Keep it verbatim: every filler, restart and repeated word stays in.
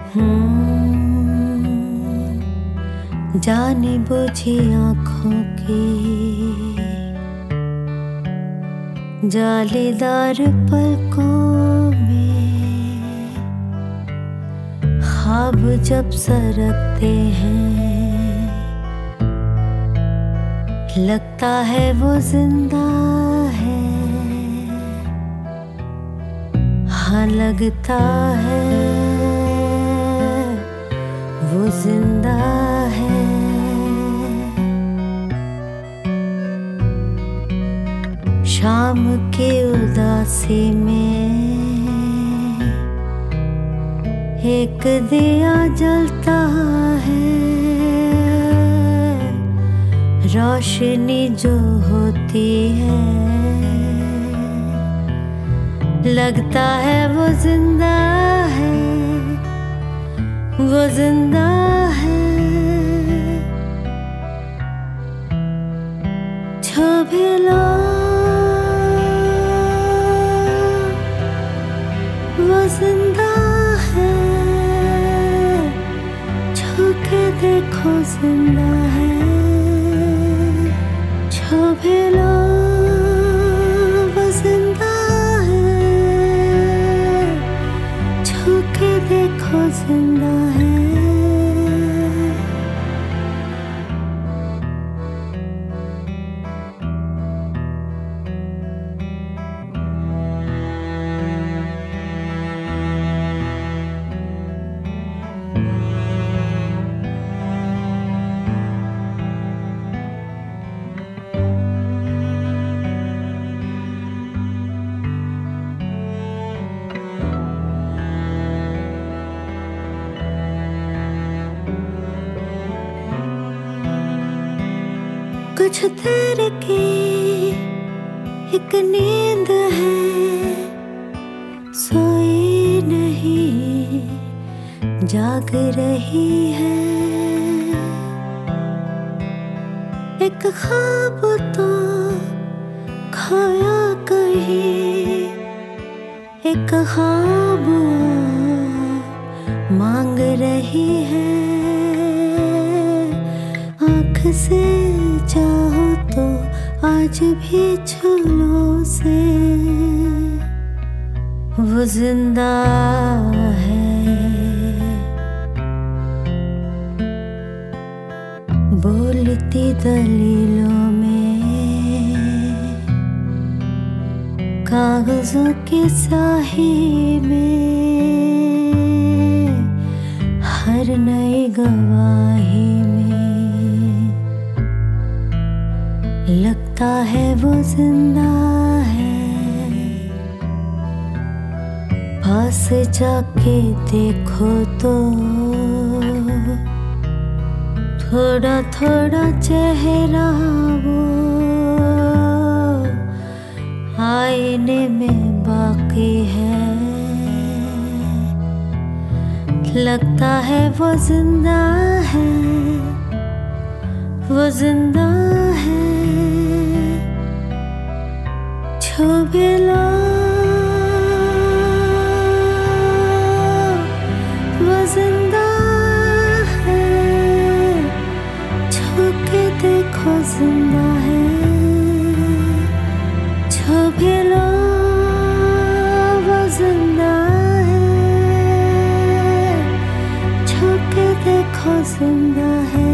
हम्म, जाने बुझी आँखों की जालीदार पलकों में ख्वाब जब सरकते हैं लगता है वो जिंदा है। हाँ लगता है वो जिंदा है। शाम की उदासी में एक दिया जलता है। रोशनी जो होती है लगता है वो जिंदा है, वो जिंदा है। छू भी लो वो जिंदा है, छू के देखो जिंदा है। छू भी लो वो जिंदा है, छू के देखो जिंदा है। कुछ देर की एक नींद है, सोई नहीं जाग रही है। एक ख्वाब तो खोया कहीं, एक ख्वाब मांग रही है। आँख से चाहो तो आज भी छू लो उसे, वो जिंदा है। बोलती दलीलों में कागजों के स्याही में हर नई गवाही में लगता है वो जिंदा है। पास जाके देखो तो थोड़ा थोड़ा चेहरा वो आईने में बाकी है। लगता है वो जिंदा है, वो जिंदा है। छू भी लो वो जिंदा है, छू के देखो जिंदा है। छू भी लो वो जिंदा है, छू के देखो जिंदा है।